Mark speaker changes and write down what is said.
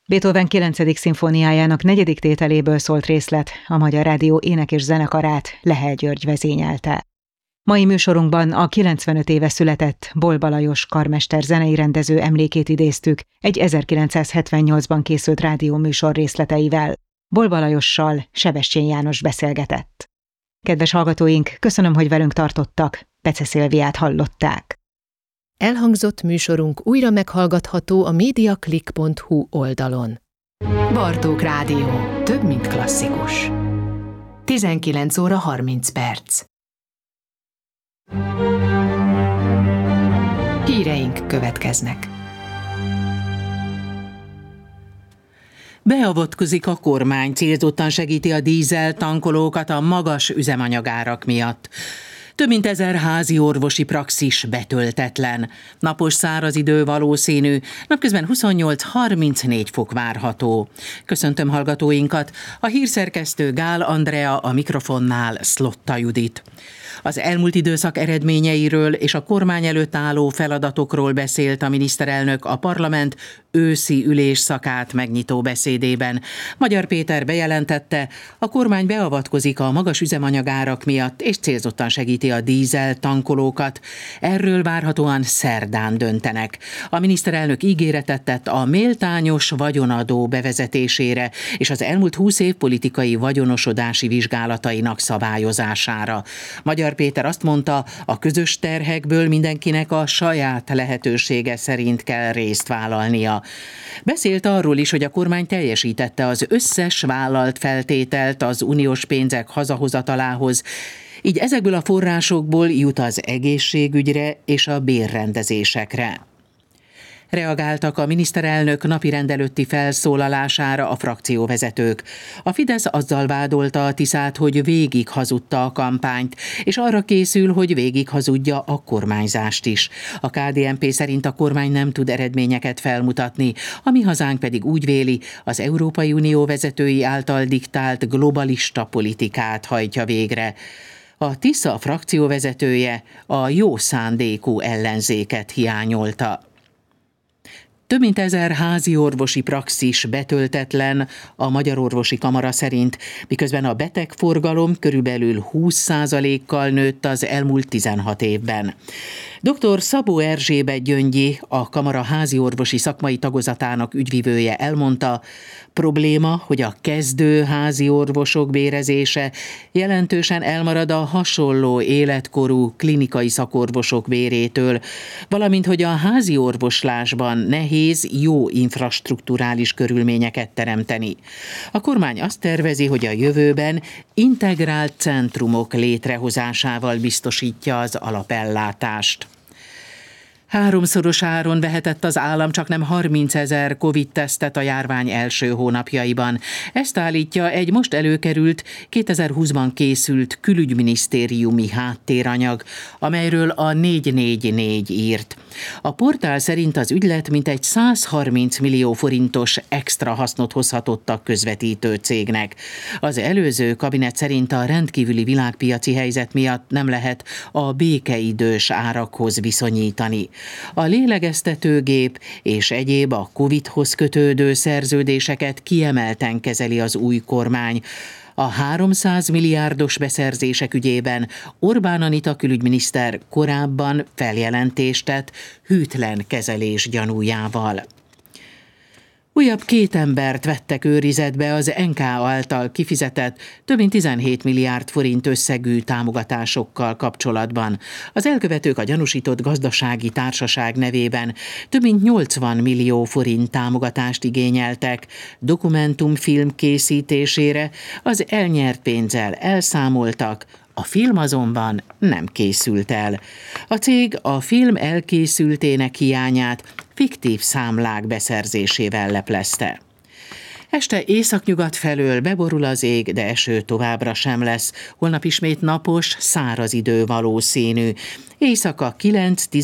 Speaker 1: Beethoven 9. szimfóniájának 4. tételéből szólt részlet, a Magyar Rádió ének- és zenekarát Lehel György vezényelte. Mai műsorunkban a 95 éve született Bolba Lajos karmester zenei rendező emlékét idéztük egy 1978-ban készült rádióműsor részleteivel. Bolba Lajossal Sebestyén János beszélgetett. Kedves hallgatóink, köszönöm, hogy velünk tartottak, Pece Szilviát hallották.
Speaker 2: Elhangzott műsorunk újra meghallgatható a mediaclick.hu oldalon.
Speaker 3: Bartók Rádió. Több, mint klasszikus. 19 óra 30 perc. Híreink következnek.
Speaker 4: Beavatkozik a kormány, célzottan segíti a dízel tankolókat a magas üzemanyagárak miatt. Több mint 1000 házi orvosi praxis betöltetlen. Napos száraz idő valószínű, napközben 28-34 fok várható. Köszöntöm hallgatóinkat, a hírszerkesztő Gál Andrea, a mikrofonnál Szlotta Judit. Az elmúlt időszak eredményeiről és a kormány előtt álló feladatokról beszélt a miniszterelnök a parlament őszi ülésszakát megnyitó beszédében. Magyar Péter bejelentette, a kormány beavatkozik a magas üzemanyagárak miatt, és célzottan segíti a dízel tankolókat. Erről várhatóan szerdán döntenek. A miniszterelnök ígéretet tett a méltányos vagyonadó bevezetésére és az elmúlt 20 év politikai vagyonosodási vizsgálatainak szabályozására. Magyar Péter azt mondta, a közös terhekből mindenkinek a saját lehetősége szerint kell részt vállalnia. Beszélt arról is, hogy a kormány teljesítette az összes vállalt feltételt az uniós pénzek hazahozatalához, így ezekből a forrásokból jut az egészségügyre és a bérrendezésekre. Reagáltak a miniszterelnök napirend előtti felszólalására a frakcióvezetők. A Fidesz azzal vádolta a Tiszát, hogy végig hazudta a kampányt, és arra készül, hogy végig hazudja a kormányzást is. A KDNP szerint a kormány nem tud eredményeket felmutatni, a Mi Hazánk pedig úgy véli, az Európai Unió vezetői által diktált globalista politikát hajtja végre. A Tisza frakcióvezetője a jó szándékú ellenzéket hiányolta. Több mint 1000 házi orvosi praxis betöltetlen a Magyar Orvosi Kamara szerint, miközben a betegforgalom körülbelül 20%-kal nőtt az elmúlt 16 évben. Dr. Szabó Erzsébet Gyöngyi, a Kamara házi orvosi szakmai tagozatának ügyvivője elmondta, probléma, hogy a kezdő házi orvosok bérezése jelentősen elmarad a hasonló életkorú klinikai szakorvosok bérétől, valamint hogy a házi orvoslásban nehéz jó infrastrukturális körülményeket teremteni. A kormány azt tervezi, hogy a jövőben integrált centrumok létrehozásával biztosítja az alapellátást. 3-szoros áron vehetett az állam csaknem 30 000 Covid-tesztet a járvány első hónapjaiban. Ezt állítja egy most előkerült, 2020-ban készült külügyminisztériumi háttéranyag, amelyről a 444 írt. A portál szerint az ügylet mintegy 130 millió forintos extra hasznot hozhatott a közvetítő cégnek. Az előző kabinet szerint a rendkívüli világpiaci helyzet miatt nem lehet a békeidős árakhoz viszonyítani. A lélegeztetőgép és egyéb a Covid-hoz kötődő szerződéseket kiemelten kezeli az új kormány. A 300 milliárdos beszerzések ügyében Orbán Anita külügyminiszter korábban feljelentést tett hűtlen kezelés gyanújával. Újabb 2 embert vettek őrizetbe az NK által kifizetett több mint 17 milliárd forint összegű támogatásokkal kapcsolatban. Az elkövetők a gyanúsított gazdasági társaság nevében több mint 80 millió forint támogatást igényeltek dokumentumfilm készítésére, az elnyert pénzzel elszámoltak, a film azonban nem készült el. A cég a film elkészültének hiányát fiktív számlák beszerzésével leplezte. Este északnyugat felől beborul az ég, de eső továbbra sem lesz. Holnap ismét napos, száraz idő valószínű. Éjszaka 9-10